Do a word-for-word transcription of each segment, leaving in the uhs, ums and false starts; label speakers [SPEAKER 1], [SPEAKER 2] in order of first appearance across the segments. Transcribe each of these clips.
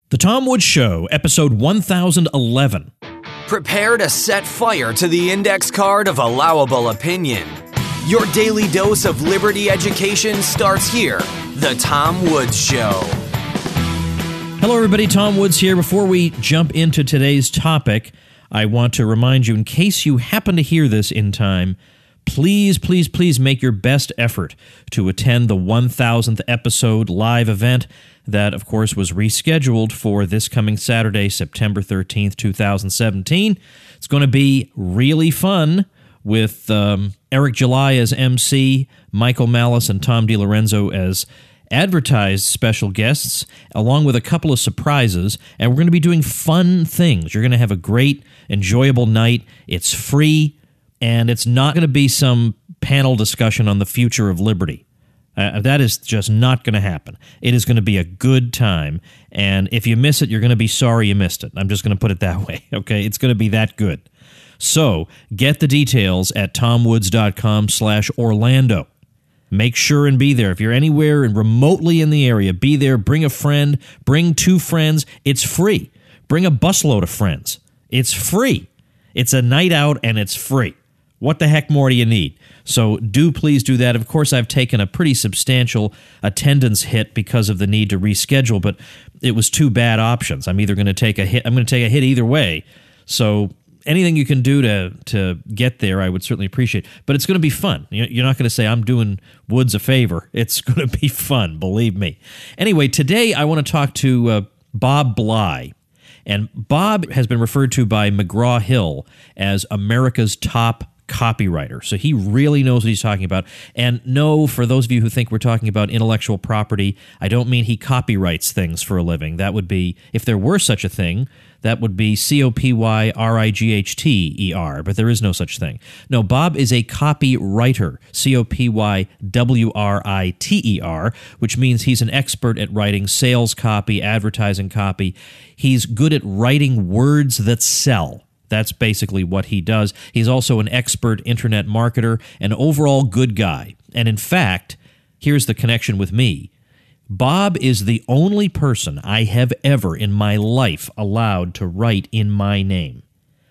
[SPEAKER 1] The Tom Woods Show, episode one thousand eleven.
[SPEAKER 2] Prepare to set fire to the index card of allowable opinion. Your daily dose of liberty education starts here. The Tom Woods Show.
[SPEAKER 1] Hello, everybody. Tom Woods here. Before we jump into today's topic, I want to remind you, in case you happen to hear this in time, please, please, please make your best effort to attend the one thousandth episode live event that, of course, was rescheduled for this coming Saturday, September thirteenth, twenty seventeen. It's going to be really fun with um, Eric July as M C, Michael Malice and Tom DiLorenzo as advertised special guests, along with a couple of surprises, and we're going to be doing fun things. You're going to have a great, enjoyable night. It's free, and it's not going to be some panel discussion on the future of liberty. Uh, that is just not going to happen. It is going to be a good time, and if you miss it, you're going to be sorry you missed it. I'm just going to put it that way, okay? It's going to be that good. So, get the details at tomwoods.com slash Orlando. Make sure and be there. If you're anywhere and remotely in the area, be there. Bring a friend. Bring two friends. It's free. Bring a busload of friends. It's free. It's a night out, and it's free. What the heck more do you need? So do please do that. Of course, I've taken a pretty substantial attendance hit because of the need to reschedule, but it was two bad options. I'm either going to take a hit, I'm going to take a hit either way. So anything you can do to to get there, I would certainly appreciate. But it's going to be fun. You're not going to say, I'm doing Woods a favor. It's going to be fun, believe me. Anyway, today I want to talk to uh, Bob Bly. And Bob has been referred to by McGraw-Hill as America's top copywriter. So he really knows what he's talking about. And no, for those of you who think we're talking about intellectual property, I don't mean he copyrights things for a living. That would be, if there were such a thing, that would be C O P Y R I G H T E R, but there is no such thing. No, Bob is a copywriter, C O P Y W R I T E R, which means he's an expert at writing sales copy, advertising copy. He's good at writing words that sell. That's basically what he does. He's also an expert internet marketer, an overall good guy. And in fact, here's the connection with me. Bob is the only person I have ever in my life allowed to write in my name.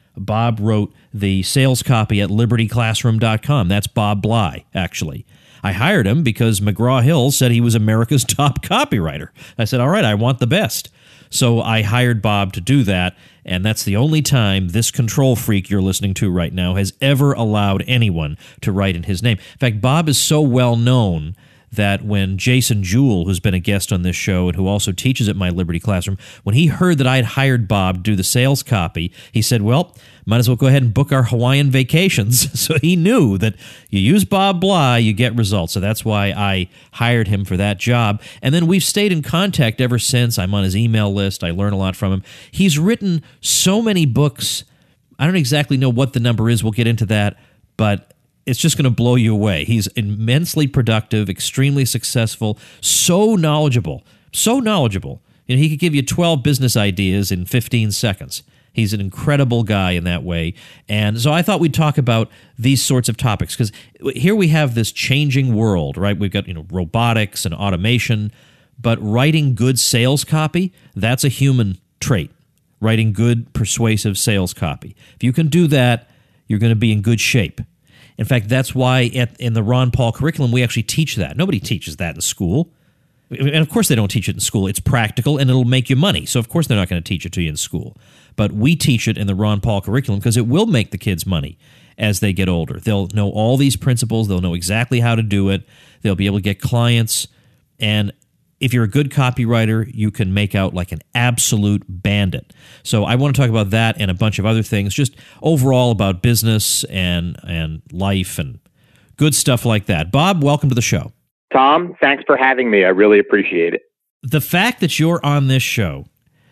[SPEAKER 1] Bob wrote the sales copy at liberty classroom dot com. That's Bob Bly, actually. I hired him because McGraw-Hill said he was America's top copywriter. I said, all right, I want the best. So I hired Bob to do that, and that's the only time this control freak you're listening to right now has ever allowed anyone to write in his name. In fact, Bob is so well known that when Jason Jewell, who's been a guest on this show and who also teaches at my Liberty Classroom, when he heard that I had hired Bob to do the sales copy, he said, well, might as well go ahead and book our Hawaiian vacations. So he knew that you use Bob Bly, you get results. So that's why I hired him for that job. And then we've stayed in contact ever since. I'm on his email list. I learn a lot from him. He's written so many books. I don't exactly know what the number is. We'll get into that. But it's just going to blow you away. He's immensely productive, extremely successful, so knowledgeable, so knowledgeable. You know, he could give you twelve business ideas in fifteen seconds. He's an incredible guy in that way. And so I thought we'd talk about these sorts of topics because here we have this changing world, right? We've got, you know, robotics and automation, but writing good sales copy, that's a human trait. Writing good, persuasive sales copy. If you can do that, you're going to be in good shape. In fact, that's why at, in the Ron Paul curriculum, we actually teach that. Nobody teaches that in school. And of course they don't teach it in school. It's practical and it'll make you money. So of course they're not going to teach it to you in school. But we teach it in the Ron Paul curriculum because it will make the kids money as they get older. They'll know all these principles. They'll know exactly how to do it. They'll be able to get clients. And if you're a good copywriter, you can make out like an absolute bandit. So I want to talk about that and a bunch of other things, just overall about business and and life and good stuff like that. Bob, welcome to the show.
[SPEAKER 3] Tom, thanks for having me. I really appreciate it.
[SPEAKER 1] The fact that you're on this show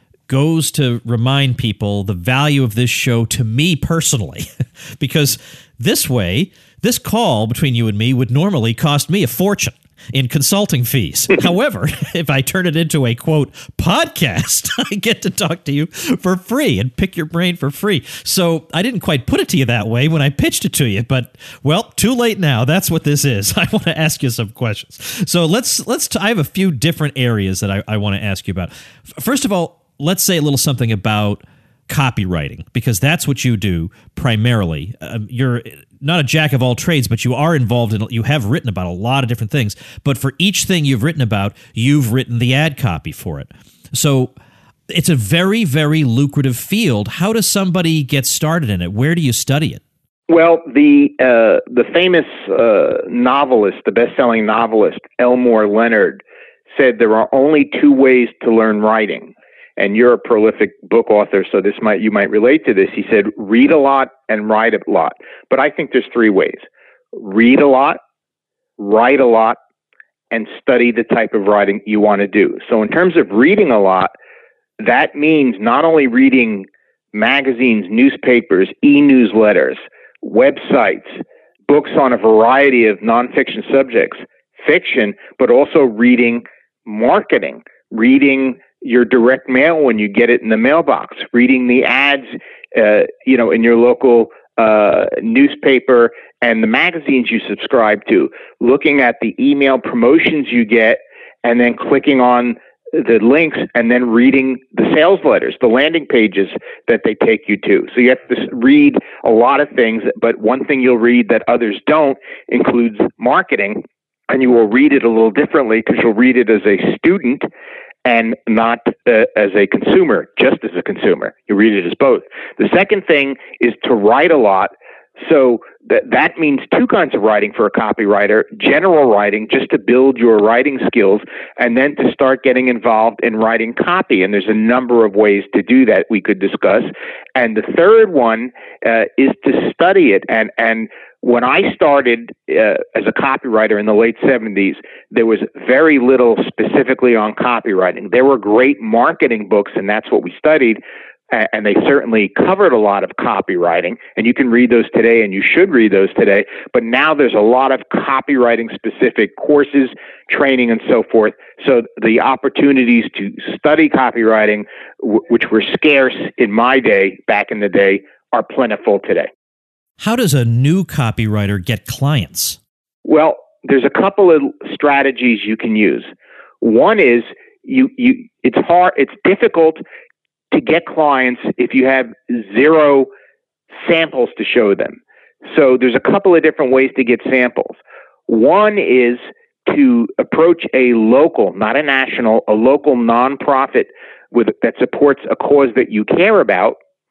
[SPEAKER 1] goes to remind people the value of this show to me personally, because this way, this call between you and me would normally cost me a fortune in consulting fees. However, if I turn it into a, quote, podcast, I get to talk to you for free and pick your brain for free. So I didn't quite put it to you that way when I pitched it to you, but, well, too late now. That's what this is. I want to ask you some questions. So let's, let's, t- I have a few different areas that I, I want to ask you about. First of all, let's say a little something about copywriting, because that's what you do primarily. Um, you're not a jack of all trades, but you are involved in, you have written about a lot of different things. But for each thing you've written about, you've written the ad copy for it. So it's a very, very lucrative field. How does somebody get started in it? Where do you study it?
[SPEAKER 3] Well, the uh, the famous uh, novelist, the best-selling novelist, Elmore Leonard, said there are only two ways to learn writing. And you're a prolific book author, so this might you might relate to this. He said, read a lot and write a lot. But I think there's three ways. Read a lot, write a lot, and study the type of writing you want to do. So in terms of reading a lot, that means not only reading magazines, newspapers, e-newsletters, websites, books on a variety of nonfiction subjects, fiction, but also reading marketing, reading your direct mail when you get it in the mailbox, reading the ads, uh, you know, in your local uh, newspaper and the magazines you subscribe to, looking at the email promotions you get, and then clicking on the links and then reading the sales letters, the landing pages that they take you to. So you have to read a lot of things, but one thing you'll read that others don't includes marketing, and you will read it a little differently because you'll read it as a student and not uh, as a consumer, just as a consumer. You read it as both. The second thing is to write a lot. So that that means two kinds of writing for a copywriter: general writing, just to build your writing skills, and then to start getting involved in writing copy. And there's a number of ways to do that we could discuss. And the third one uh, is to study it. And and when I started uh, as a copywriter in the late seventies, there was very little specifically on copywriting. There were great marketing books, and that's what we studied. And they certainly covered a lot of copywriting, and you can read those today, and you should read those today. But now there's a lot of copywriting-specific courses, training, and so forth. So the opportunities to study copywriting, w- which were scarce in my day, back in the day, are plentiful today.
[SPEAKER 1] How does a new copywriter get clients?
[SPEAKER 3] Well, there's a couple of strategies you can use. One is you you it's hard, it's difficult to get clients if you have zero samples to show them. So there's a couple of different ways to get samples. One is to approach a local, not a national, a local nonprofit with that supports a cause that you care about,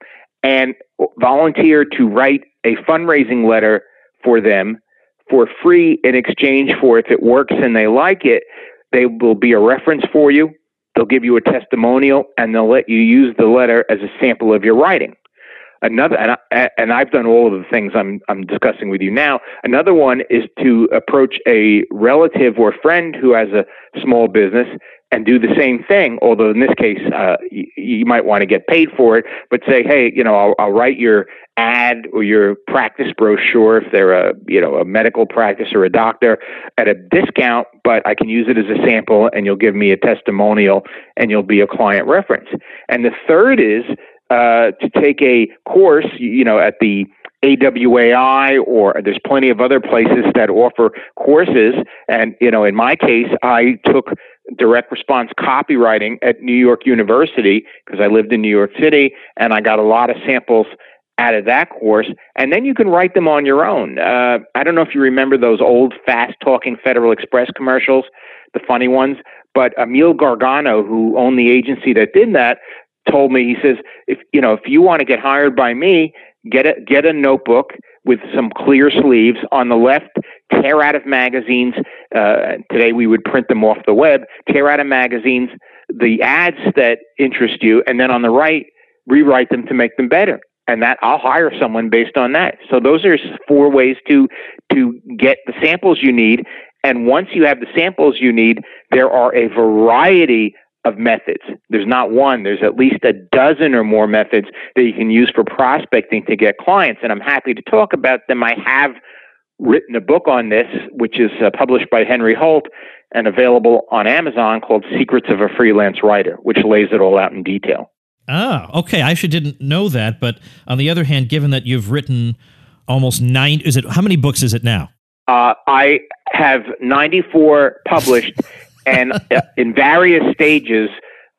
[SPEAKER 3] and volunteer to write a fundraising letter for them for free in exchange for, if it works and they like it, they will be a reference for you. They'll give you a testimonial, and they'll let you use the letter as a sample of your writing. Another, and, I, and I've done all of the things I'm I'm discussing with you now. Another one is to approach a relative or friend who has a small business and do the same thing. Although in this case, uh, you, you might want to get paid for it, but say, hey, you know, I'll, I'll write your ad or your practice brochure if they're a you know a medical practice or a doctor at a discount, but I can use it as a sample, and you'll give me a testimonial, and you'll be a client reference. And the third is uh, to take a course, you know, at the A W A I, or there's plenty of other places that offer courses. And, you know, in my case, I took direct response copywriting at New York University because I lived in New York City, and I got a lot of samples out of that course. And then you can write them on your own. Uh, I don't know if you remember those old fast-talking Federal Express commercials, the funny ones, but Emil Gargano, who owned the agency that did that, told me, he says, if you know, if you want to get hired by me, get a get a notebook with some clear sleeves. On the left, tear out of magazines. Uh, today we would print them off the web. Tear out of magazines the ads that interest you, and then on the right, rewrite them to make them better. And that I'll hire someone based on that. So those are four ways to to get the samples you need. And once you have the samples you need, there are a variety of methods. There's not one, there's at least a dozen or more methods that you can use for prospecting to get clients. And I'm happy to talk about them. I have written a book on this, which is uh, published by Henry Holt and available on Amazon, called Secrets of a Freelance Writer, which lays it all out in detail.
[SPEAKER 1] Ah, okay. I actually didn't know that. But on the other hand, given that you've written almost nine, is it, how many books is it now?
[SPEAKER 3] Uh, I have ninety-four published, and uh, in various stages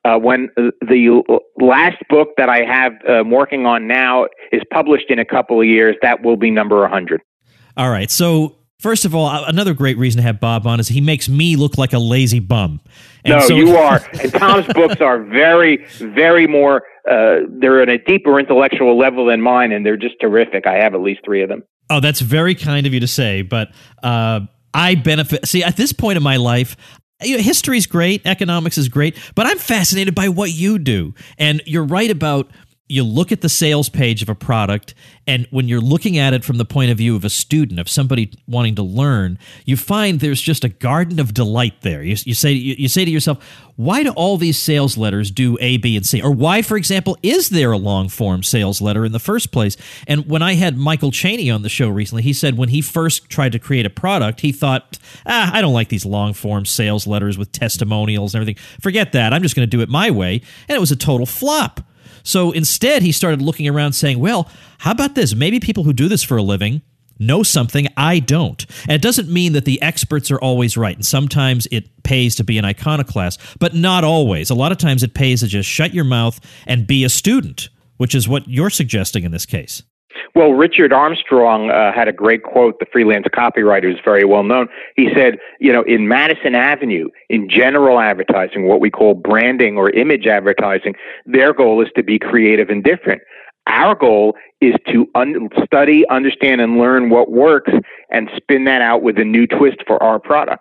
[SPEAKER 3] Uh, when the last book that I have uh, working on now is published in a couple of years, that will be number one hundred.
[SPEAKER 1] All right. So first of all, another great reason to have Bob on is he makes me look like a lazy bum. And
[SPEAKER 3] no,
[SPEAKER 1] so-
[SPEAKER 3] you are. And Tom's books are very, very more, uh, they're on a deeper intellectual level than mine, and they're just terrific. I have at least three of them.
[SPEAKER 1] Oh, that's very kind of you to say, but uh, I benefit. See, at this point in my life, you know, history's great, economics is great, but I'm fascinated by what you do. And you're right about, you look at the sales page of a product, and when you're looking at it from the point of view of a student, of somebody wanting to learn, you find there's just a garden of delight there. You, you say you, you say to yourself, why do all these sales letters do A, B, and C? Or why, for example, is there a long-form sales letter in the first place? And when I had Michael Chaney on the show recently, he said when he first tried to create a product, he thought, ah, I don't like these long-form sales letters with testimonials and everything. Forget that. I'm just going to do it my way. And it was a total flop. So instead, he started looking around saying, well, how about this? Maybe people who do this for a living know something I don't. And it doesn't mean that the experts are always right. And sometimes it pays to be an iconoclast, but not always. A lot of times it pays to just shut your mouth and be a student, which is what you're suggesting in this case.
[SPEAKER 3] Well, Richard Armstrong uh, had a great quote, the freelance copywriter who's very well known. He said, you know, in Madison Avenue, in general advertising, what we call branding or image advertising, their goal is to be creative and different. Our goal is to un- study, understand, and learn what works and spin that out with a new twist for our product.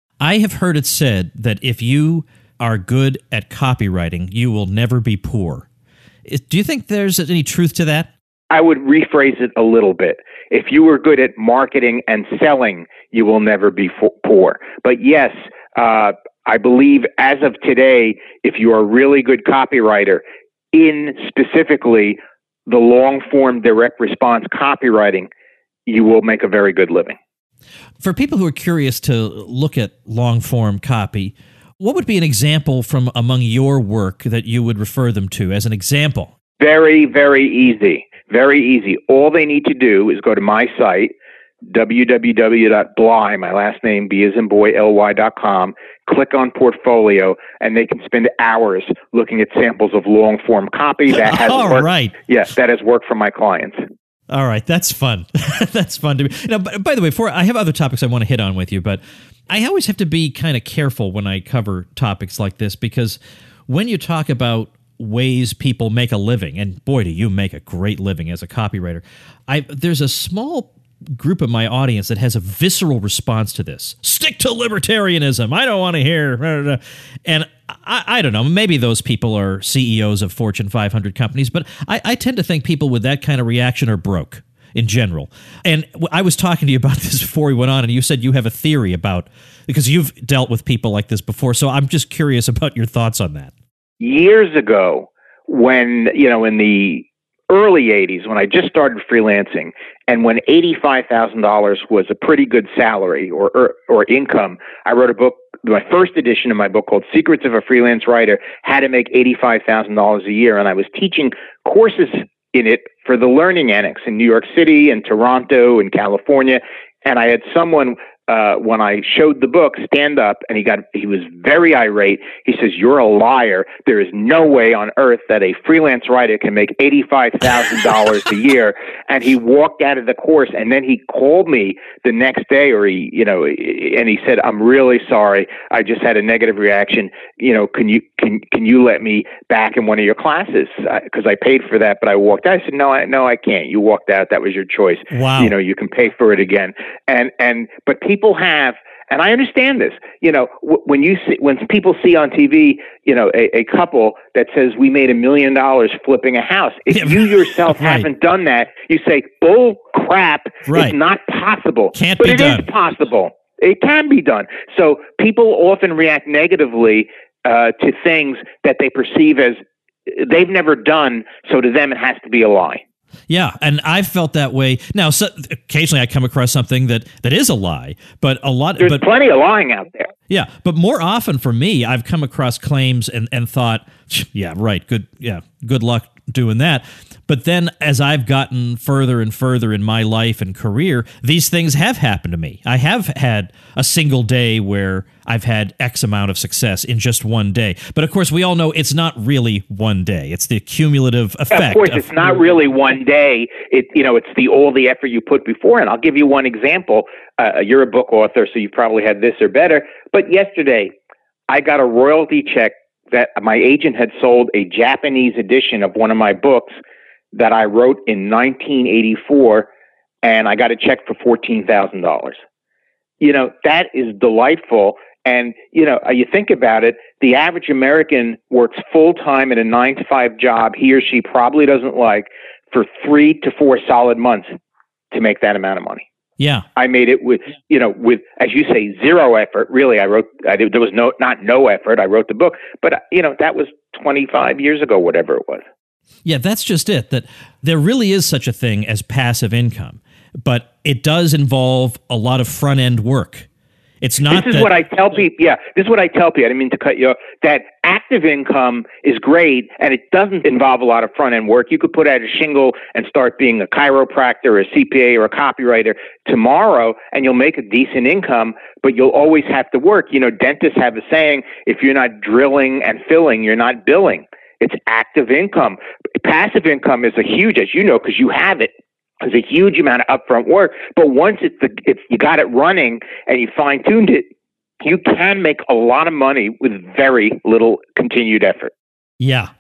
[SPEAKER 1] I have heard it said that if you are good at copywriting, you will never be poor. Do you think there's any truth to that?
[SPEAKER 3] I would rephrase it a little bit. If you were good at marketing and selling, you will never be fo- poor. But yes, uh, I believe as of today, if you are a really good copywriter in specifically the long-form direct response copywriting, you will make a very good living.
[SPEAKER 1] For people who are curious to look at long-form copy, what would be an example from among your work that you would refer them to as an example?
[SPEAKER 3] Very, very easy. Very easy. All they need to do is go to my site, w w w dot bly, my last name, B as in boy, L Y dot com, click on portfolio, and they can spend hours looking at samples of long-form copy that has
[SPEAKER 1] All
[SPEAKER 3] worked.
[SPEAKER 1] right.
[SPEAKER 3] Yes, that has worked for my clients.
[SPEAKER 1] All right, that's fun. That's fun to me. Now, by, by the way, before I have other topics I want to hit on with you, but I always have to be kind of careful when I cover topics like this, because when you talk about ways people make a living, and boy, do you make a great living as a copywriter, I there's a small group of my audience that has a visceral response to this. Stick to libertarianism. I don't want to hear. And I, I don't know, maybe those people are C E Os of Fortune five hundred companies, but I, I tend to think people with that kind of reaction are broke in general. And I was talking to you about this before we went on, and you said you have a theory about, because you've dealt with people like this before, so I'm just curious about your thoughts on that.
[SPEAKER 3] Years ago, when, you know, in the early eighties, when I just started freelancing, and when eighty-five thousand dollars was a pretty good salary or, or or income, I wrote a book, my first edition of my book called Secrets of a Freelance Writer, How to Make eighty-five thousand dollars a Year. And I was teaching courses in it for the Learning Annex in New York City and Toronto and California. And I had someone, uh, when I showed the book, stand up, and he got he was very irate. He says, "You're a liar. There is no way on earth that a freelance writer can make eighty-five thousand dollars a year." And he walked out of the course, and then he called me the next day, or he, you know, and he said, "I'm really sorry. I just had a negative reaction. You know, can you can can you let me back in one of your classes? Because I, I paid for that, but I walked out." I said, "No, I, no, I can't. You walked out. That was your choice.
[SPEAKER 1] Wow.
[SPEAKER 3] You know, you can pay for it again." And and but people People have, and I understand this, you know, w- when you see, when people see on T V, you know, a, a couple that says we made a million dollars flipping a house. If
[SPEAKER 1] Yeah,
[SPEAKER 3] you yourself
[SPEAKER 1] right.
[SPEAKER 3] haven't done that, you say, bull crap,
[SPEAKER 1] Right.
[SPEAKER 3] it's not possible.
[SPEAKER 1] Can't
[SPEAKER 3] but
[SPEAKER 1] be
[SPEAKER 3] it
[SPEAKER 1] done.
[SPEAKER 3] is possible. It can be done. So people often react negatively uh, to things that they perceive as they've never done. So to them, it has to be a lie.
[SPEAKER 1] Yeah, and I've felt that way. Now, so, occasionally I come across something that, that is a lie, but a lot.
[SPEAKER 3] There's
[SPEAKER 1] but,
[SPEAKER 3] plenty of lying out there.
[SPEAKER 1] Yeah, but more often for me, I've come across claims and, and thought, yeah, right, good, yeah, good luck doing that. But then as I've gotten further and further in my life and career, these things have happened to me. I have had a single day where I've had X amount of success in just one day. But of course, we all know it's not really one day. It's the cumulative effect.
[SPEAKER 3] Of course,
[SPEAKER 1] of,
[SPEAKER 3] it's not really one day. It you know, it's the all the effort you put before. And I'll give you one example. Uh, you're a book author, so you probably had this or better. But yesterday, I got a royalty check that my agent had sold a Japanese edition of one of my books that I wrote in nineteen eighty-four, and I got a check for fourteen thousand dollars. You know, that is delightful. And, you know, you think about it, the average American works full-time in a nine to five job he or she probably doesn't like for three to four solid months to make that amount of money.
[SPEAKER 1] Yeah.
[SPEAKER 3] I made it with, you know, with, as you say, zero effort. Really, I wrote, I did, there was no, not no effort. I wrote the book, but, you know, that was twenty-five years ago, whatever it was.
[SPEAKER 1] Yeah, that's just it, that there really is such a thing as passive income, but it does involve a lot of front-end work. It's not
[SPEAKER 3] This is
[SPEAKER 1] that,
[SPEAKER 3] what I tell people. Yeah, this is what I tell people. I didn't mean to cut you off. That active income is great, and it doesn't involve a lot of front-end work. You could put out a shingle and start being a chiropractor or a C P A or a copywriter tomorrow, and you'll make a decent income, but you'll always have to work. You know, dentists have a saying, if you're not drilling and filling, you're not billing. It's active income. Passive income is a huge, as you know, because you have it. There's a huge amount of upfront work, but once it's the, it's you got it running and you fine tuned it, you can make a lot of money with very little continued effort.
[SPEAKER 1] Yeah.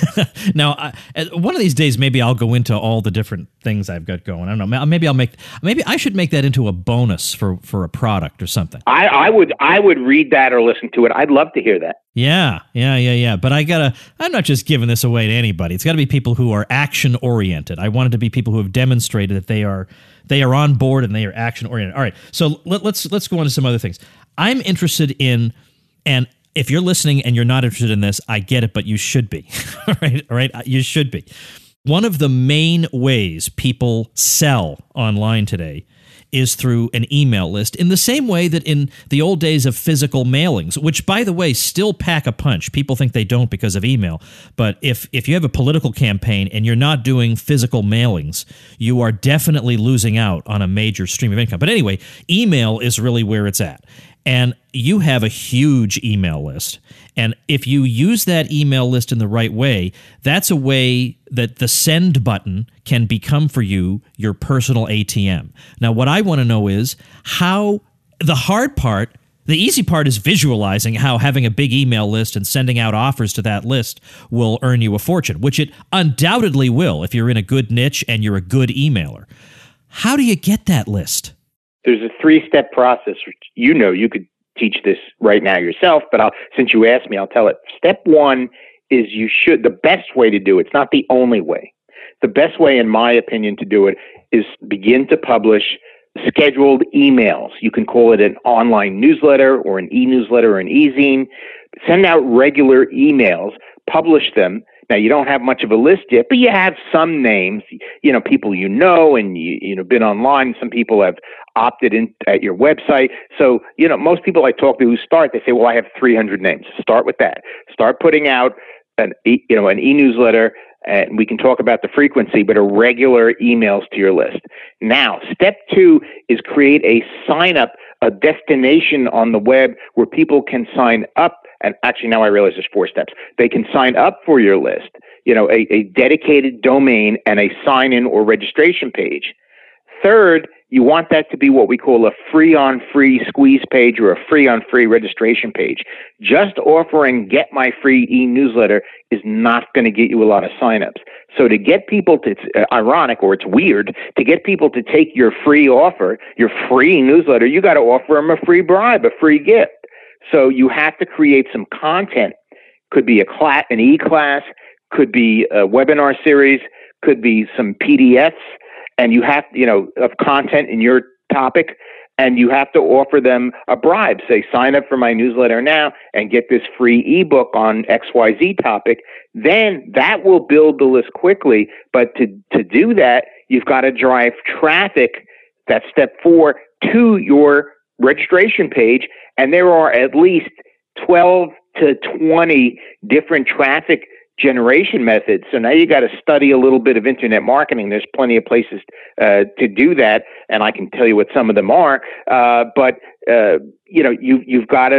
[SPEAKER 1] Now, I, one of these days, maybe I'll go into all the different things I've got going. I don't know. Maybe I'll make. Maybe I should make that into a bonus for, for a product or something.
[SPEAKER 3] I, I would. I would read that or listen to it. I'd love to hear that.
[SPEAKER 1] Yeah, yeah, yeah, yeah. But I gotta. I'm not just giving this away to anybody. It's got to be people who are action oriented. I want it to be people who have demonstrated that they are they are on board and they are action oriented. All right. So let, let's let's go on to some other things. I'm interested in and. If you're listening and you're not interested in this, I get it, but you should be. All right, all right, you should be. One of the main ways people sell online today is through an email list, in the same way that in the old days of physical mailings, which, by the way, still pack a punch. People think they don't because of email. But if, if you have a political campaign and you're not doing physical mailings, you are definitely losing out on a major stream of income. But anyway, email is really where it's at. And you have a huge email list. And if you use that email list in the right way, that's a way that the send button can become for you your personal A T M. Now, what I want to know is how the hard part, the easy part is visualizing how having a big email list and sending out offers to that list will earn you a fortune, which it undoubtedly will if you're in a good niche and you're a good emailer. How do you get that list?
[SPEAKER 3] There's a three-step process. You know, you could teach this right now yourself, but I'll, since you asked me, I'll tell it. Step one is you should, the best way to do it, it's not the only way. The best way, in my opinion, to do it is begin to publish scheduled emails. You can call it an online newsletter or an e-newsletter or an e-zine. Send out regular emails, publish them. Now, you don't have much of a list yet, but you have some names, you know, people you know, and you, you know, been online. Some people have opted in at your website. So, you know, most people I talk to who start, they say, well, I have three hundred names. Start with that. Start putting out an, e, you know, an e-newsletter, and we can talk about the frequency, but a regular emails to your list. Now, step two is create a sign up, a destination on the web where people can sign up. And actually, now I realize there's four steps. They can sign up for your list, you know, a, a dedicated domain and a sign-in or registration page. Third, you want that to be what we call a free-on-free squeeze page or a free-on-free registration page. Just offering get my free e-newsletter is not going to get you a lot of signups. So to get people to, it's ironic or it's weird, to get people to take your free offer, your free newsletter, you got to offer them a free bribe, a free gift. So you have to create some content. Could be a class, an e-class, could be a webinar series, could be some P D Fs, and you have, you know, of content in your topic, and you have to offer them a bribe. Say, sign up for my newsletter now and get this free ebook on X Y Z topic. Then that will build the list quickly. But to, to do that, you've got to drive traffic, that's step four, to your registration page. And there are at least twelve to twenty different traffic generation methods. So now you got to study a little bit of internet marketing. There's plenty of places uh, to do that, and I can tell you what some of them are. Uh, but uh, you know, you you've got to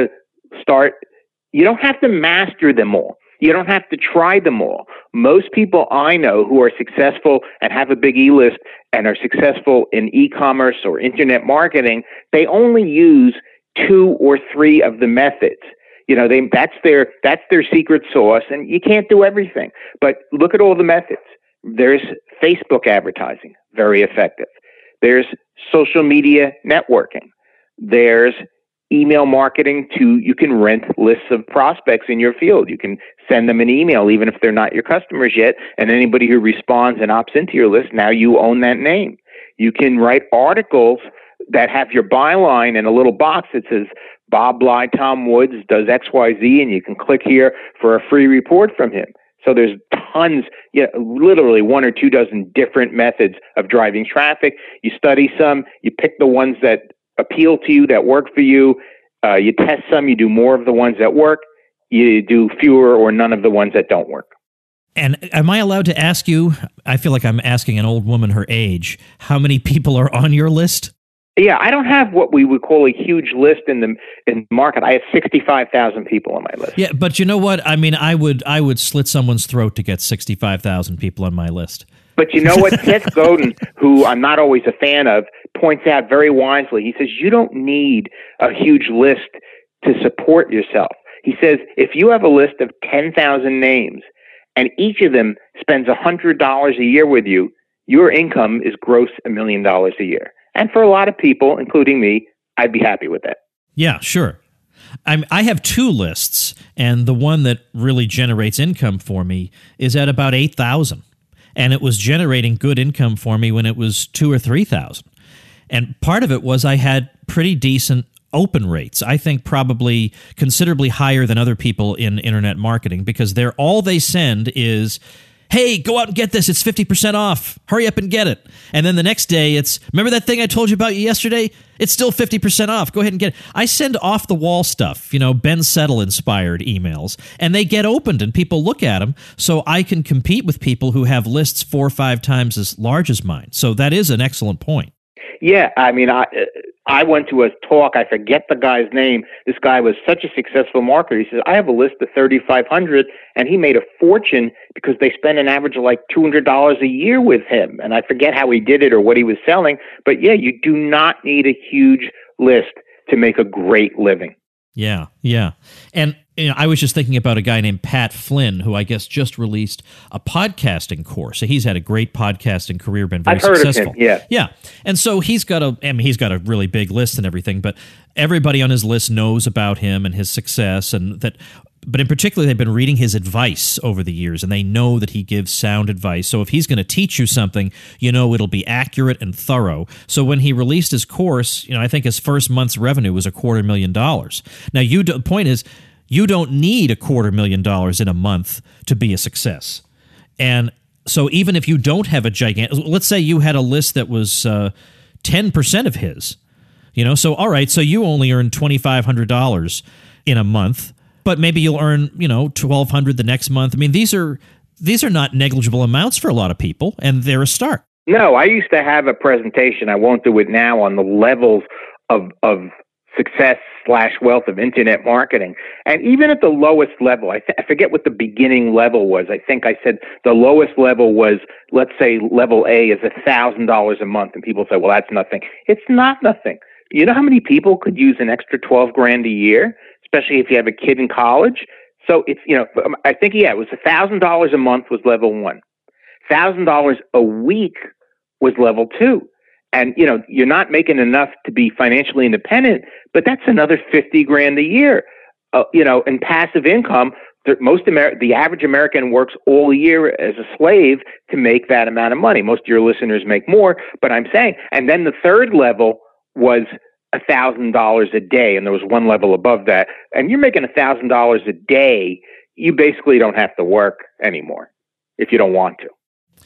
[SPEAKER 3] start. You don't have to master them all. You don't have to try them all. Most people I know who are successful and have a big e-list and are successful in e-commerce or internet marketing, they only use two or three of the methods. You know, they, that's their that's their secret sauce, and you can't do everything. But look at all the methods. There's Facebook advertising, very effective. There's social media networking. There's email marketing to, you can rent lists of prospects in your field. You can send them an email even if they're not your customers yet, and anybody who responds and opts into your list, now you own that name. You can write articles that have your byline in a little box that says, Bob Bly, Tom Woods does X Y Z, and you can click here for a free report from him. So there's tons, you know, literally one or two dozen different methods of driving traffic. You study some, you pick the ones that appeal to you, that work for you. Uh, you test some, you do more of the ones that work. You do fewer or none of the ones that don't work.
[SPEAKER 1] And am I allowed to ask you, I feel like I'm asking an old woman her age, how many people are on your list?
[SPEAKER 3] Yeah, I don't have what we would call a huge list in the in the market. I have sixty-five thousand people on my list.
[SPEAKER 1] Yeah, but you know what? I mean, I would I would slit someone's throat to get sixty-five thousand people on my list.
[SPEAKER 3] But you know what? Seth Godin, who I'm not always a fan of, points out very wisely. He says, you don't need a huge list to support yourself. He says, if you have a list of ten thousand names and each of them spends one hundred dollars a year with you, your income is gross a million dollars a year. And for a lot of people, including me, I'd be happy with that.
[SPEAKER 1] Yeah, sure. I'm, I have two lists, and the one that really generates income for me is at about eight thousand. And it was generating good income for me when it was two or three thousand. And part of it was I had pretty decent open rates. I think probably considerably higher than other people in internet marketing, because they're all they send is, hey, go out and get this. It's fifty percent off. Hurry up and get it. And then the next day it's, remember that thing I told you about yesterday? It's still fifty percent off. Go ahead and get it. I send off the wall stuff, you know, Ben Settle inspired emails, and they get opened and people look at them. So I can compete with people who have lists four or five times as large as mine. So that is an excellent point.
[SPEAKER 3] Yeah, I mean, I I went to a talk. I forget the guy's name. This guy was such a successful marketer. He says, I have a list of thirty-five hundred, and he made a fortune because they spent an average of like two hundred dollars a year with him. And I forget how he did it or what he was selling. But yeah, you do not need a huge list to make a great living.
[SPEAKER 1] Yeah, yeah. And you know, I was just thinking about a guy named Pat Flynn, who I guess just released a podcasting course. So he's had a great podcasting career, been very
[SPEAKER 3] I've heard
[SPEAKER 1] successful.
[SPEAKER 3] Of him, yeah.
[SPEAKER 1] Yeah. And so he's got a I mean, he's got a really big list and everything, but everybody on his list knows about him and his success, and that but in particular they've been reading his advice over the years, and they know that he gives sound advice. So if he's going to teach you something, you know it'll be accurate and thorough. So when he released his course, you know, I think his first month's revenue was a quarter million dollars. Now, you the point is, you don't need a quarter million dollars in a month to be a success. And so even if you don't have a gigantic, let's say you had a list that was uh, ten percent of his, you know, so all right, so you only earn twenty-five hundred dollars in a month, but maybe you'll earn, you know, twelve hundred dollars the next month. I mean, these are these are not negligible amounts for a lot of people, and they're a start.
[SPEAKER 3] No, I used to have a presentation, I won't do it now, on the levels of of success slash wealth of internet marketing. And even at the lowest level, I, th- I forget what the beginning level was. I think I said the lowest level was, let's say level A is one thousand dollars a month. And people say, well, that's nothing. It's not nothing. You know how many people could use an extra twelve grand a year, especially if you have a kid in college? So it's, you know, I think, yeah, it was one thousand dollars a month was level one. one thousand dollars a week was level two. And, you know, you're not making enough to be financially independent, but that's another fifty grand a year. Uh, you know, in passive income, the, most Amer- the average American works all year as a slave to make that amount of money. Most of your listeners make more, but I'm saying, and then the third level was one thousand dollars a day, and there was one level above that. And you're making one thousand dollars a day, you basically don't have to work anymore if you don't want to.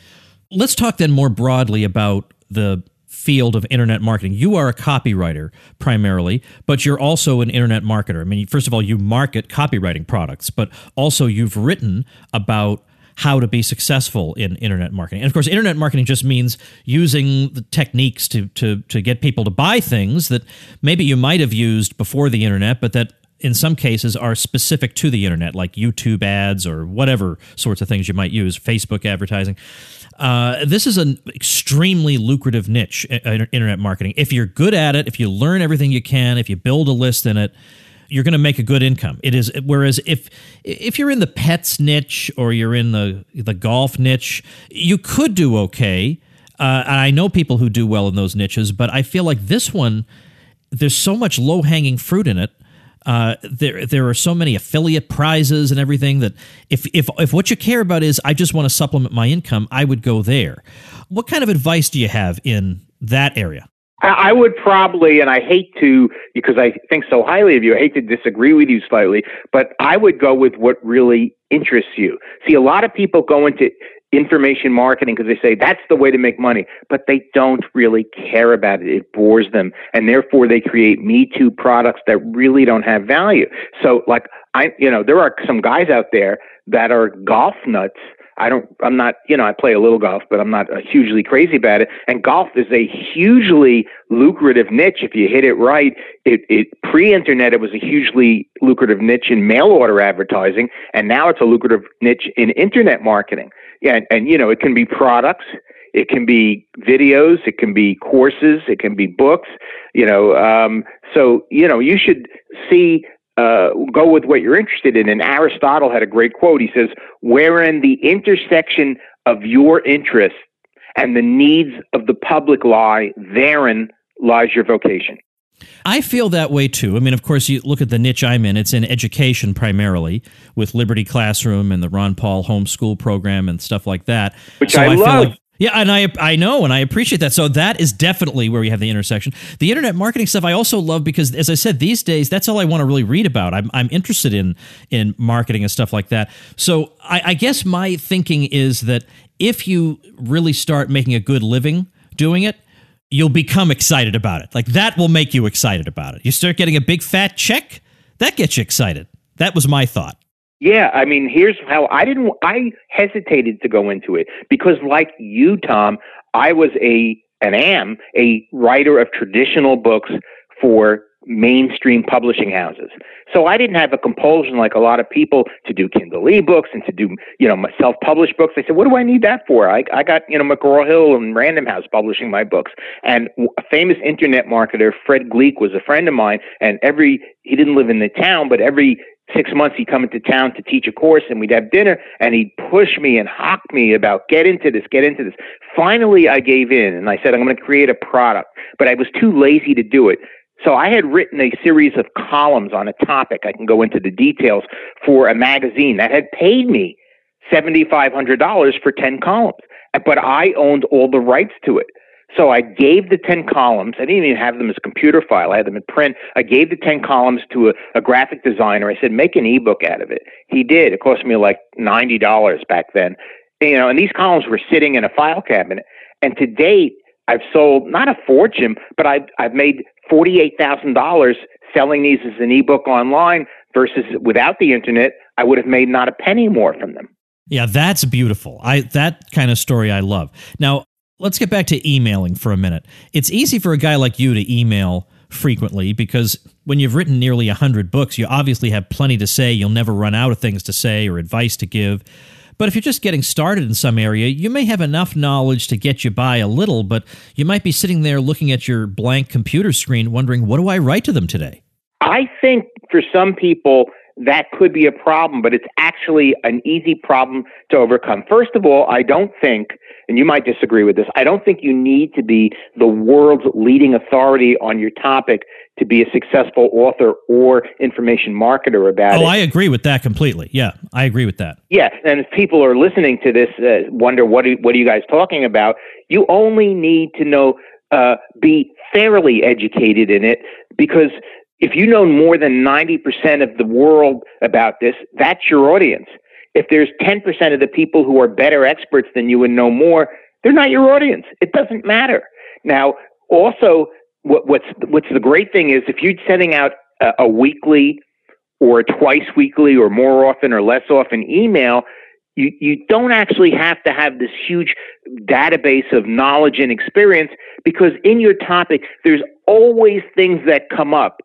[SPEAKER 1] Let's talk then more broadly about the field of internet marketing. You are a copywriter primarily, but you're also an internet marketer. I mean, first of all, you market copywriting products, but also you've written about how to be successful in internet marketing. And of course, internet marketing just means using the techniques to to to get people to buy things that maybe you might have used before the internet, but that in some cases are specific to the internet, like YouTube ads or whatever sorts of things you might use, Facebook advertising. Uh, this is an extremely lucrative niche, uh, internet marketing. If you're good at it, if you learn everything you can, if you build a list in it, you're going to make a good income. It is. Whereas if if you're in the pets niche or you're in the the golf niche, you could do okay. Uh, and I know people who do well in those niches, but I feel like this one, there's so much low hanging fruit in it. Uh, there there are so many affiliate prizes and everything that if if if what you care about is I just want to supplement my income, I would go there. What kind of advice do you have in that area?
[SPEAKER 3] I would probably, and I hate to, because I think so highly of you, I hate to disagree with you slightly, but I would go with what really interests you. See, a lot of people go into information marketing because they say that's the way to make money, but they don't really care about it. It bores them, and therefore they create Me Too products that really don't have value. So, like, I, you know, there are some guys out there that are golf nuts. I don't, I'm not, you know, I play a little golf, but I'm not uh, hugely crazy about it. And golf is a hugely lucrative niche if you hit it right. It, it pre-internet, it was a hugely lucrative niche in mail order advertising, and now it's a lucrative niche in internet marketing. Yeah, and, and you know, it can be products, it can be videos, it can be courses, it can be books. You know, um, so you know, you should see. Uh, go with what you're interested in. And Aristotle had a great quote. He says, wherein the intersection of your interests and the needs of the public lie, therein lies your vocation.
[SPEAKER 1] I feel that way too. I mean, of course, you look at the niche I'm in, it's in education primarily with Liberty Classroom and the Ron Paul homeschool program and stuff like that.
[SPEAKER 3] Which
[SPEAKER 1] so
[SPEAKER 3] I,
[SPEAKER 1] I
[SPEAKER 3] love.
[SPEAKER 1] Feel like, yeah, and I I know, and I appreciate that. So that is definitely where we have the intersection. The internet marketing stuff I also love because, as I said, these days, that's all I want to really read about. I'm I'm interested in in marketing and stuff like that. So I, I guess my thinking is that if you really start making a good living doing it, you'll become excited about it. Like, that will make you excited about it. You start getting a big fat check, that gets you excited. That was my thought.
[SPEAKER 3] Yeah, I mean, here's how I didn't, I hesitated to go into it because, like you, Tom, I was a, and am, a writer of traditional books for mainstream publishing houses. So I didn't have a compulsion like a lot of people to do Kindle ebooks and to do, you know, self-published books. I said, what do I need that for? I, I got, you know, McGraw-Hill and Random House publishing my books. And a famous internet marketer, Fred Gleek, was a friend of mine. And every, he didn't live in the town, but every six months he'd come into town to teach a course and we'd have dinner and he'd push me and hawk me about get into this, get into this. Finally, I gave in and I said, I'm going to create a product, but I was too lazy to do it. So I had written a series of columns on a topic. I can go into the details for a magazine that had paid me seven thousand five hundred dollars for ten columns, but I owned all the rights to it. So I gave the ten columns. I didn't even have them as a computer file. I had them in print. I gave the ten columns to a, a graphic designer. I said, make an ebook out of it. He did. It cost me like ninety dollars back then. You know, and these columns were sitting in a file cabinet. And to date, I've sold not a fortune, but I've, I've made forty-eight thousand dollars selling these as an ebook online versus without the internet, I would have made not a penny more from them.
[SPEAKER 1] Yeah, that's beautiful. I that kind of story I love. Now, let's get back to emailing for a minute. It's easy for a guy like you to email frequently because when you've written nearly one hundred books, you obviously have plenty to say. You'll never run out of things to say or advice to give. But if you're just getting started in some area, you may have enough knowledge to get you by a little, but you might be sitting there looking at your blank computer screen wondering, what do I write to them today?
[SPEAKER 3] I think for some people, that could be a problem, but it's actually an easy problem to overcome. First of all, I don't think, and you might disagree with this, I don't think you need to be the world's leading authority on your topic to be a successful author or information marketer about
[SPEAKER 1] oh,
[SPEAKER 3] it.
[SPEAKER 1] Oh, I agree with that completely. Yeah, I agree with that.
[SPEAKER 3] Yeah, and if people are listening to this, uh, wonder what are, what are you guys talking about? You only need to know, uh, be fairly educated in it, because if you know more than ninety percent of the world about this, that's your audience. If there's ten percent of the people who are better experts than you and know more, they're not your audience. It doesn't matter. Now, also, what, what's what's the great thing is if you're sending out a, a weekly or a twice weekly or more often or less often email, you, you don't actually have to have this huge database of knowledge and experience, because in your topic, there's always things that come up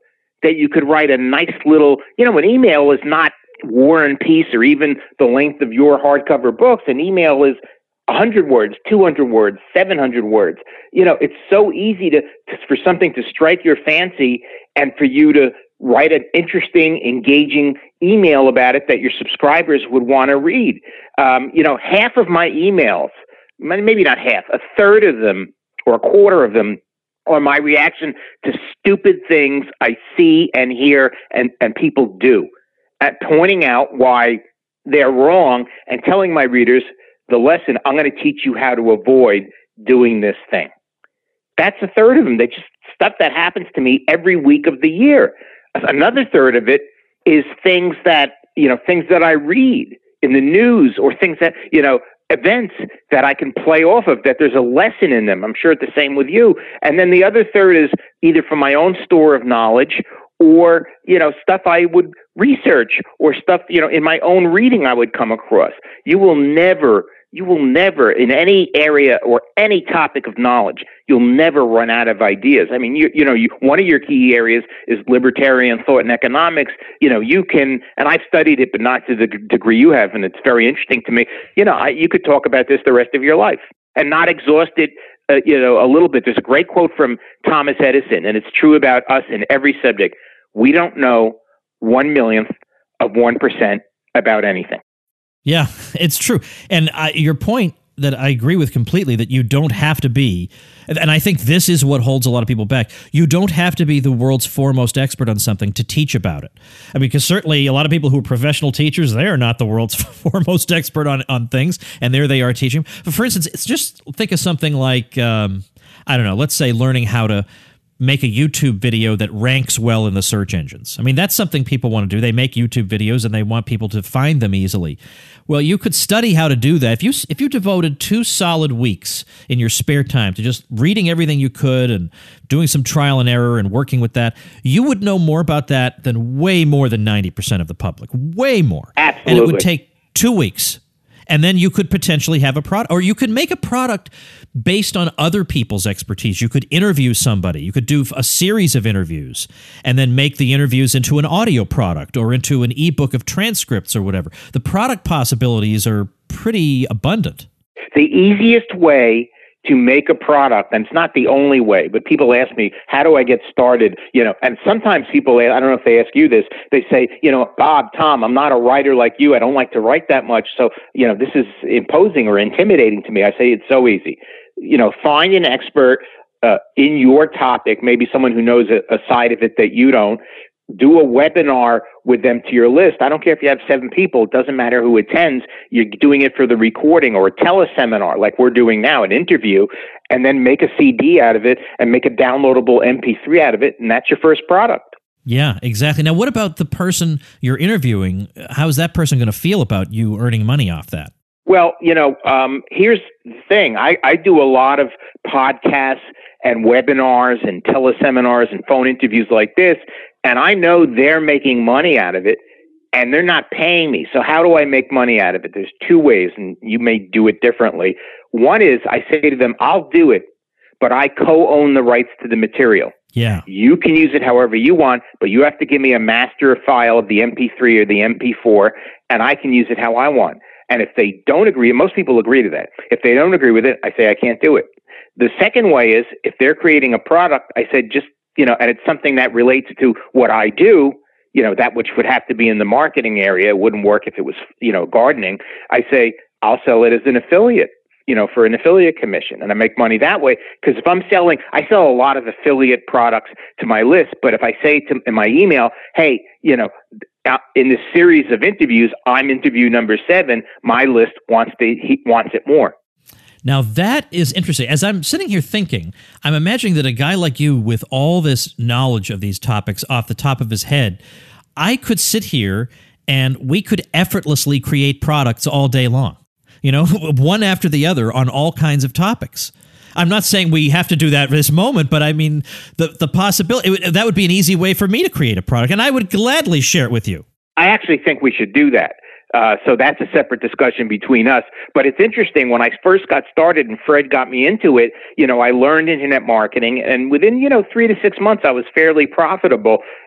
[SPEAKER 3] that you could write a nice little, you know, an email is not War and Peace or even the length of your hardcover books. An email is one hundred words, two hundred words, seven hundred words. You know, it's so easy to, to for something to strike your fancy and for you to write an interesting, engaging email about it that your subscribers would want to read. Um, you know, half of my emails, maybe not half, a third of them or a quarter of them are my reaction to stupid things I see and hear and, and people do, at pointing out why they're wrong and telling my readers the lesson, I'm going to teach you how to avoid doing this thing. That's a third of them. They just stuff that happens to me every week of the year. Another third of it is things that, you know, things that I read in the news or things that, you know, events that I can play off of, that there's a lesson in them. I'm sure it's the same with you. And then the other third is either from my own store of knowledge or, you know, stuff I would research or stuff, you know, in my own reading I would come across. You will never You will never, in any area or any topic of knowledge, you'll never run out of ideas. I mean, you you know, you, one of your key areas is libertarian thought and economics. You know, you can, and I've studied it, but not to the degree you have, and it's very interesting to me. You know, I, you could talk about this the rest of your life and not exhaust it, uh, you know, a little bit. There's a great quote from Thomas Edison, and it's true about us in every subject. We don't know one millionth of one percent about anything.
[SPEAKER 1] Yeah, it's true. And I, your point that I agree with completely, that you don't have to be, and I think this is what holds a lot of people back, you don't have to be the world's foremost expert on something to teach about it. I mean, because certainly a lot of people who are professional teachers, they are not the world's foremost expert on, on things, and there they are teaching. But for instance, it's just think of something like, um, I don't know, let's say learning how to make a YouTube video that ranks well in the search engines. I mean, that's something people want to do. They make YouTube videos and they want people to find them easily. Well, you could study how to do that. If you if you devoted two solid weeks in your spare time to just reading everything you could and doing some trial and error and working with that, you would know more about that than way more than ninety percent of the public. Way more.
[SPEAKER 3] Absolutely.
[SPEAKER 1] And it would take two weeks. And then you could potentially have a product, or you could make a product based on other people's expertise. You could interview somebody. You could do a series of interviews and then make the interviews into an audio product or into an ebook of transcripts or whatever. The product possibilities are pretty abundant.
[SPEAKER 3] The easiest way to make a product, and it's not the only way, but people ask me, how do I get started? You know, and sometimes people, I don't know if they ask you this, they say, you know, Bob, Tom, I'm not a writer like you. I don't like to write that much. So, you know, this is imposing or intimidating to me. I say it's so easy. You know, find an expert uh, in your topic, maybe someone who knows a, a side of it that you don't. Do a webinar with them to your list. I don't care if you have seven people. It doesn't matter who attends. You're doing it for the recording or a teleseminar like we're doing now, an interview, and then make a C D out of it and make a downloadable M P three out of it, and that's your first product.
[SPEAKER 1] Yeah, exactly. Now, what about the person you're interviewing? How is that person going to feel about you earning money off that?
[SPEAKER 3] Well, you know, um, here's the thing. I, I do a lot of podcasts and webinars and teleseminars and phone interviews like this, and I know they're making money out of it, and they're not paying me. So how do I make money out of it? There's two ways, and you may do it differently. One is I say to them, I'll do it, but I co-own the rights to the material.
[SPEAKER 1] Yeah.
[SPEAKER 3] You can use it however you want, but you have to give me a master file of the M P three or the M P four, and I can use it how I want. And if they don't agree, and most people agree to that, if they don't agree with it, I say I can't do it. The second way is if they're creating a product, I said just, you know, and it's something that relates to what I do, you know, that which would have to be in the marketing area. It wouldn't work if it was, you know, gardening. I say I'll sell it as an affiliate, you know, for an affiliate commission, and I make money that way. Because if I'm selling, I sell a lot of affiliate products to my list, but if I say to in my email, hey, you know, in this series of interviews, I'm interview number seven, my list wants to, he wants it more.
[SPEAKER 1] Now, that is interesting. As I'm sitting here thinking, I'm imagining that a guy like you with all this knowledge of these topics off the top of his head, I could sit here and we could effortlessly create products all day long, you know, one after the other on all kinds of topics. I'm not saying we have to do that at this moment, but I mean, the, the possibility, it would, that would be an easy way for me to create a product, and I would gladly share it with you.
[SPEAKER 3] I actually think we should do that. Uh, so that's a separate discussion between us. But it's interesting, when I first got started and Fred got me into it, you know, I learned internet marketing, and within, you know, three to six months, I was fairly profitable.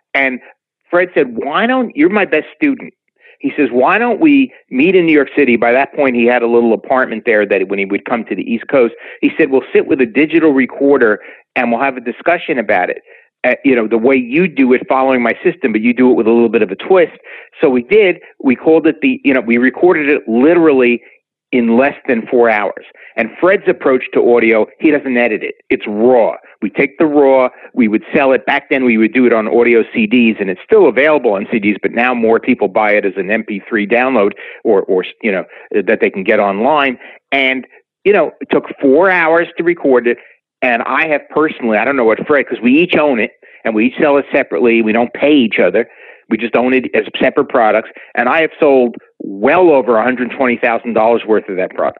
[SPEAKER 3] And Fred said, why don't, you're my best student. He says, why don't we meet in New York City? By that point, he had a little apartment there that when he would come to the East Coast, he said, we'll sit with a digital recorder and we'll have a discussion about it. Uh, you know, the way you do it following my system, but you do it with a little bit of a twist. So we did. We called it the, you know, we recorded it literally in less than four hours. And Fred's approach to audio, he doesn't edit it. It's raw. We take the raw, we would sell it. Back then we would do it on audio C Ds, and it's still available on C Ds, but now more people buy it as an M P three download or, or you know, that they can get online. And, you know, it took four hours to record it. And I have personally, I don't know what Fred, because we each own it and we each sell it separately. We don't pay each other. We just own it as separate products. And I have sold well over one hundred twenty thousand dollars worth of that product.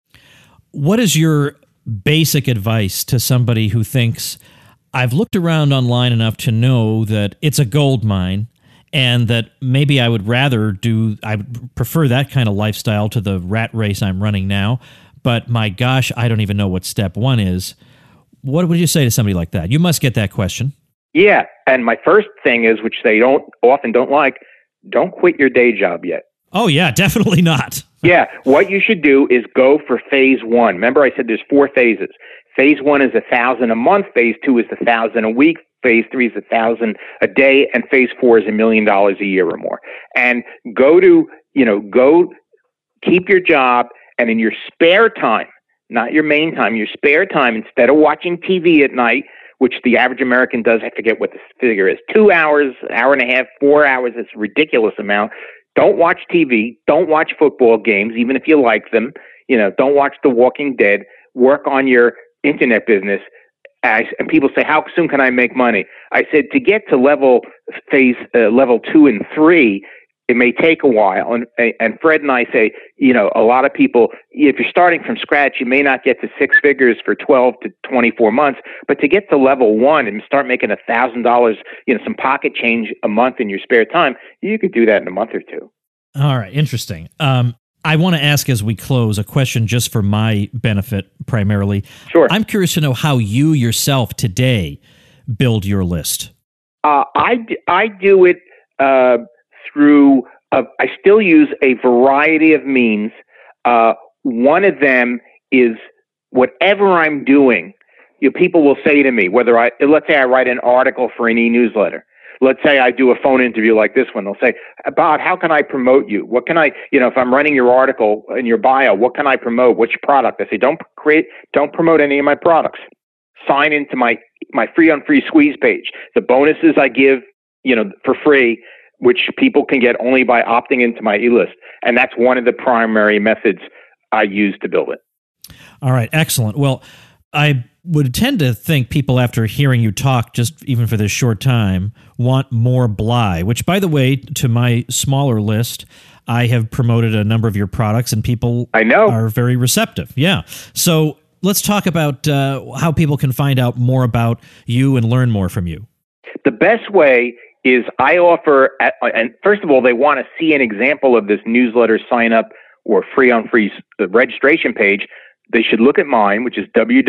[SPEAKER 1] What is your basic advice to somebody who thinks, I've looked around online enough to know that it's a gold mine and that maybe I would rather do, I would prefer that kind of lifestyle to the rat race I'm running now, but my gosh, I don't even know what step one is. What would you say to somebody like that? You must get that question.
[SPEAKER 3] Yeah, and my first thing is, which they don't often don't like, don't quit your day job yet.
[SPEAKER 1] Oh, yeah, definitely not.
[SPEAKER 3] Yeah, what you should do is go for phase one. Remember, I said there's four phases. Phase one is a thousand a month. Phase two is a thousand a week. Phase three is a thousand a day, and phase four is a million dollars a year or more. And go to, you know, go keep your job, and in your spare time, not your main time, your spare time, instead of watching T V at night, which the average American does, I forget what the figure is, two hours, hour and a half, four hours, it's a ridiculous amount. Don't watch T V. Don't watch football games, even if you like them. You know, don't watch The Walking Dead. Work on your internet business. I, and people say, how soon can I make money? I said, to get to level phase, uh, level two and three, it may take a while. And, and Fred and I say, you know, a lot of people, if you're starting from scratch, you may not get to six figures for twelve to twenty-four months, but to get to level one and start making a thousand dollars, you know, some pocket change a month in your spare time, you could do that in a month or two.
[SPEAKER 1] All right. Interesting. Um, I want to ask as we close a question just for my benefit primarily.
[SPEAKER 3] Sure.
[SPEAKER 1] I'm curious to know how you yourself today build your list.
[SPEAKER 3] Uh, I, I do it, uh, through, uh, I still use a variety of means. Uh, one of them is whatever I'm doing, you know, people will say to me, whether I, let's say I write an article for an e-newsletter. Let's say I do a phone interview like this one. They'll say, Bob, how can I promote you? What can I, you know, if I'm writing your article in your bio, what can I promote? Which product? I say, don't create, don't promote any of my products. Sign into my, my free on free squeeze page. The bonuses I give, you know, for free, which people can get only by opting into my e-list. And that's one of the primary methods I use to build it.
[SPEAKER 1] All right. Excellent. Well, I would tend to think people, after hearing you talk, just even for this short time, want more Bly, which, by the way, to my smaller list, I have promoted a number of your products and people
[SPEAKER 3] I know.
[SPEAKER 1] are very receptive. Yeah. So let's talk about uh, how people can find out more about you and learn more from you.
[SPEAKER 3] The best way is I offer, at, and first of all, they want to see an example of this newsletter sign up or free on free registration page. They should look at mine, which is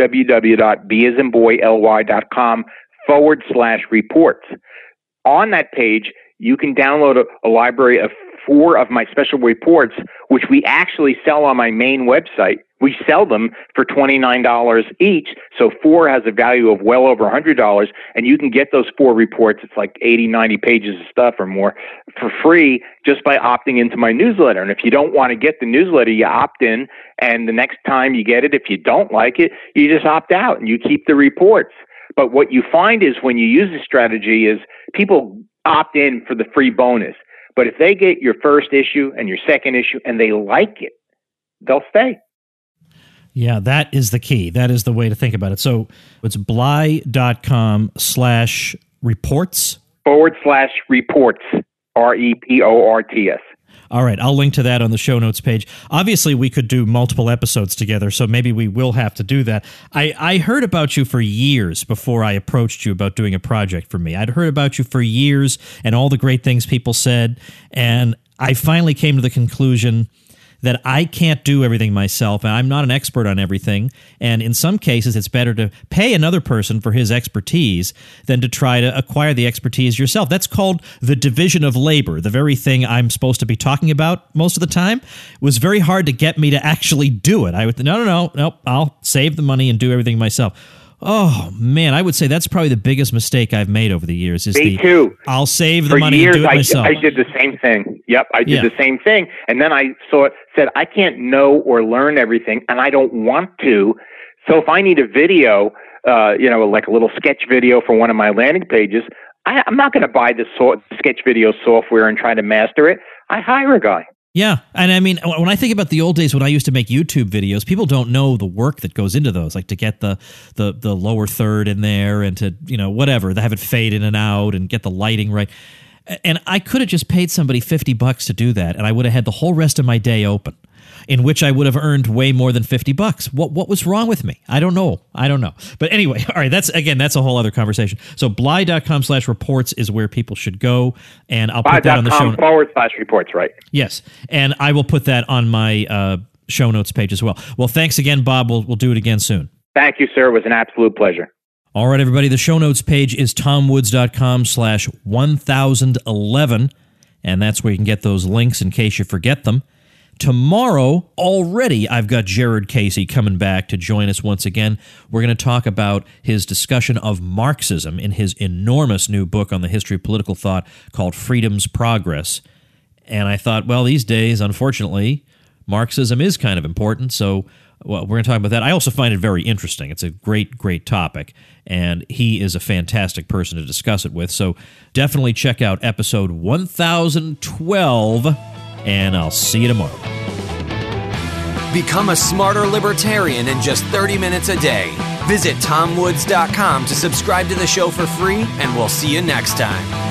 [SPEAKER 3] www.b-as-in-boy-ly.com forward slash reports. On that page, you can download a, a library of four of my special reports, which we actually sell on my main website. We sell them for twenty-nine dollars each, so four has a value of well over one hundred dollars, and you can get those four reports, it's like eighty, ninety pages of stuff or more, for free just by opting into my newsletter. And if you don't want to get the newsletter, you opt in, and the next time you get it, if you don't like it, you just opt out and you keep the reports. But what you find is when you use this strategy is people opt in for the free bonus. But if they get your first issue and your second issue and they like it, they'll stay.
[SPEAKER 1] Yeah, that is the key. That is the way to think about it. So it's bly.com slash reports.
[SPEAKER 3] Forward slash reports, R E P O R T S.
[SPEAKER 1] All right, I'll link to that on the show notes page. Obviously, we could do multiple episodes together, so maybe we will have to do that. I, I heard about you for years before I approached you about doing a project for me. I'd heard about you for years and all the great things people said, and I finally came to the conclusion that I can't do everything myself, and I'm not an expert on everything, and in some cases it's better to pay another person for his expertise than to try to acquire the expertise yourself. That's called the division of labor, the very thing I'm supposed to be talking about most of the time. It was very hard to get me to actually do it. I would, no, no, no, no, I'll save the money and do everything myself. Oh, man, I would say that's probably the biggest mistake I've made over the years. Is
[SPEAKER 3] Me
[SPEAKER 1] the,
[SPEAKER 3] too.
[SPEAKER 1] I'll save the
[SPEAKER 3] For
[SPEAKER 1] money
[SPEAKER 3] years,
[SPEAKER 1] and do it
[SPEAKER 3] I,
[SPEAKER 1] myself.
[SPEAKER 3] I did the same thing. Yep, I did
[SPEAKER 1] Yeah.
[SPEAKER 3] the same thing. And then I saw it, said, I can't know or learn everything, and I don't want to. So if I need a video, uh, you know, like a little sketch video for one of my landing pages, I, I'm not going to buy the so- sketch video software and try to master it. I hire a guy.
[SPEAKER 1] Yeah, and I mean, when I think about the old days when I used to make YouTube videos, people don't know the work that goes into those, like to get the the the lower third in there and to, you know, whatever, to have it fade in and out and get the lighting right. And I could have just paid somebody fifty bucks to do that, and I would have had the whole rest of my day open, in which I would have earned way more than fifty bucks. What what was wrong with me? I don't know. I don't know. But anyway, all right, that's, again, that's a whole other conversation. So bly.com slash reports is where people should go, and I'll put that on the show.
[SPEAKER 3] forward slash reports, right.
[SPEAKER 1] Yes, and I will put that on my uh, show notes page as well. Well, thanks again, Bob. We'll, we'll do it again soon.
[SPEAKER 3] Thank you, sir. It was an absolute pleasure.
[SPEAKER 1] All right, everybody, the show notes page is tomwoods.com slash 1011, and that's where you can get those links in case you forget them. Tomorrow, already, I've got Jared Casey coming back to join us once again. We're going to talk about his discussion of Marxism in his enormous new book on the history of political thought called Freedom's Progress. And I thought, well, these days, unfortunately, Marxism is kind of important, so well, we're going to talk about that. I also find it very interesting. It's a great, great topic, and he is a fantastic person to discuss it with. So definitely check out episode one thousand twelve, and I'll see you tomorrow.
[SPEAKER 2] Become a smarter libertarian in just thirty minutes a day. Visit tom woods dot com to subscribe to the show for free, and we'll see you next time.